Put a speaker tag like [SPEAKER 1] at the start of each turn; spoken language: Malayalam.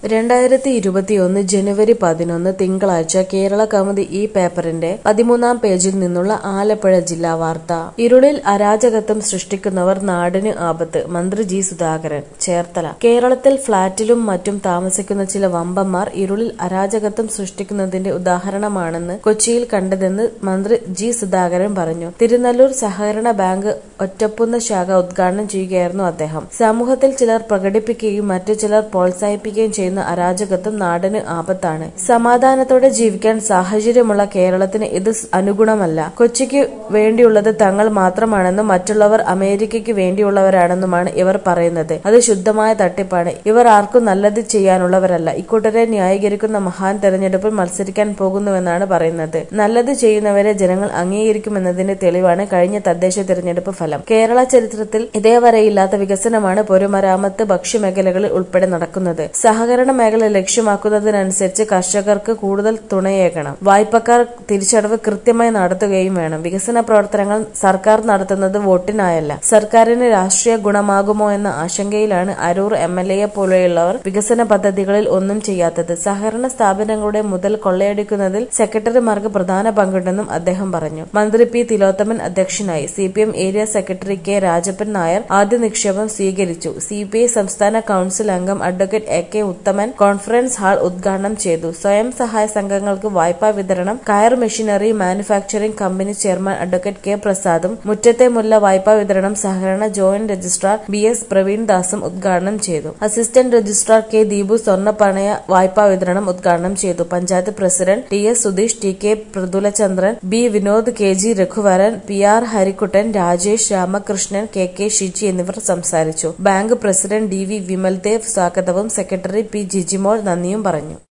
[SPEAKER 1] 2021 ജനുവരി 11 തിങ്കളാഴ്ച കേരള കൗമുദി ഈ പേപ്പറിന്റെ 13-ാം പേജിൽ നിന്നുള്ള ആലപ്പുഴ ജില്ലാ വാർത്ത. ഇരുളിൽ അരാജകത്വം സൃഷ്ടിക്കുന്നവർ നാടിന് ആപത്ത്. മന്ത്രി ജി സുധാകരൻ. ചേർത്തല. കേരളത്തിൽ ഫ്ളാറ്റിലും മറ്റും താമസിക്കുന്ന ചില വമ്പന്മാർ ഇരുളിൽ അരാജകത്വം സൃഷ്ടിക്കുന്നതിന്റെ ഉദാഹരണമാണെന്ന് കൊച്ചിയിൽ കണ്ടതെന്ന് മന്ത്രി ജി സുധാകരൻ പറഞ്ഞു. തിരുനെല്ലൂർ സഹകരണ ബാങ്ക് ഒറ്റപ്പുന്ന ശാഖ ഉദ്ഘാടനം ചെയ്യുകയായിരുന്നു അദ്ദേഹം. സമൂഹത്തിൽ ചിലർ പ്രകടിപ്പിക്കുകയും മറ്റു ചിലർ പ്രോത്സാഹിപ്പിക്കുകയും ചെയ്യുന്ന അരാജകത്വം നാടിന് ആപത്താണ്. സമാധാനത്തോടെ ജീവിക്കാൻ സാഹചര്യമുള്ള കേരളത്തിന് ഇത് അനുഗുണമല്ല. കൊച്ചിക്ക് വേണ്ടിയുള്ളത് തങ്ങൾ മാത്രമാണെന്നും മറ്റുള്ളവർ അമേരിക്കയ്ക്ക് വേണ്ടിയുള്ളവരാണെന്നുമാണ് ഇവർ പറയുന്നത്. അത് ശുദ്ധമായ തട്ടിപ്പാണ്. ഇവർ ആർക്കും നല്ലത് ചെയ്യാനുള്ളവരല്ല. ഇക്കൂട്ടരെ ന്യായീകരിക്കുന്ന മഹാൻ തെരഞ്ഞെടുപ്പിൽ മത്സരിക്കാൻ പോകുന്നുവെന്നാണ് പറയുന്നത്. നല്ലത് ചെയ്യുന്നവരെ ജനങ്ങൾ അംഗീകരിക്കുമെന്നതിന്റെ തെളിവാണ് കഴിഞ്ഞ തദ്ദേശ തിരഞ്ഞെടുപ്പ് ഫലം. കേരള ചരിത്രത്തിൽ ഇതേവരെയില്ലാത്ത വികസനമാണ് പൊതുമരാമത്ത്, ഭക്ഷ്യമേഖലകളിൽ ഉൾപ്പെടെ നടക്കുന്നത്. സഹകരണ മേഖല ലക്ഷ്യമാക്കുന്നതിനനുസരിച്ച് കർഷകർക്ക് കൂടുതൽ തുണയേകണം. വായ്പക്കാർ തിരിച്ചടവ് കൃത്യമായി നടത്തുകയും വേണം. വികസന പ്രവർത്തനങ്ങൾ സർക്കാർ നടത്തുന്നത് വോട്ടിനായല്ല. സർക്കാരിന് രാഷ്ട്രീയ ഗുണമാകുമോ എന്ന ആശങ്കയിലാണ് അരൂർ MLA പോലെയുള്ളവർ വികസന പദ്ധതികളിൽ ഒന്നും ചെയ്യാത്തത്. സഹകരണ സ്ഥാപനങ്ങളുടെ മുതൽ കൊള്ളയടിക്കുന്നതിൽ സെക്രട്ടറിമാർക്ക് പ്രധാന പങ്കുണ്ടെന്നും അദ്ദേഹം പറഞ്ഞു. മന്ത്രി പി തിലോത്തമൻ അധ്യക്ഷനായി. CPM area secretary K Rajappan Nair ആദ്യ നിക്ഷേപം സ്വീകരിച്ചു. CPI സംസ്ഥാന കൌൺസിൽ അംഗം advocate AK Uthaman conference hall ഉദ്ഘാടനം ചെയ്തു. സ്വയം സഹായ സംഘങ്ങൾക്ക് വായ്പാ വിതരണം കയർ machinery manufacturing company chairman advocate K പ്രസാദും മുറ്റത്തെ മുല്ല വായ്പാ വിതരണം സഹകരണ ജോയിന്റ് രജിസ്ട്രാർ BS പ്രവീൺദാസും ഉദ്ഘാടനം ചെയ്തു. അസിസ്റ്റന്റ് രജിസ്ട്രാർ K ദീപു സ്വർണ്ണപ്പണയ വായ്പാ വിതരണം ഉദ്ഘാടനം ചെയ്തു. Panchayat president TS Sudheesh, TK Prathulachandran, B Vinod, KG Raghuvaran, PR Harikuttan, Rajesh, Ramakrishnan, KK Shiji എന്നിവർ സംസാരിച്ചു. ബാങ്ക് പ്രസിഡന്റ് DV വിമൽദേവ് സ്വാഗതവും സെക്രട്ടറി P ജിജിമോൾ നന്ദിയും പറഞ്ഞു.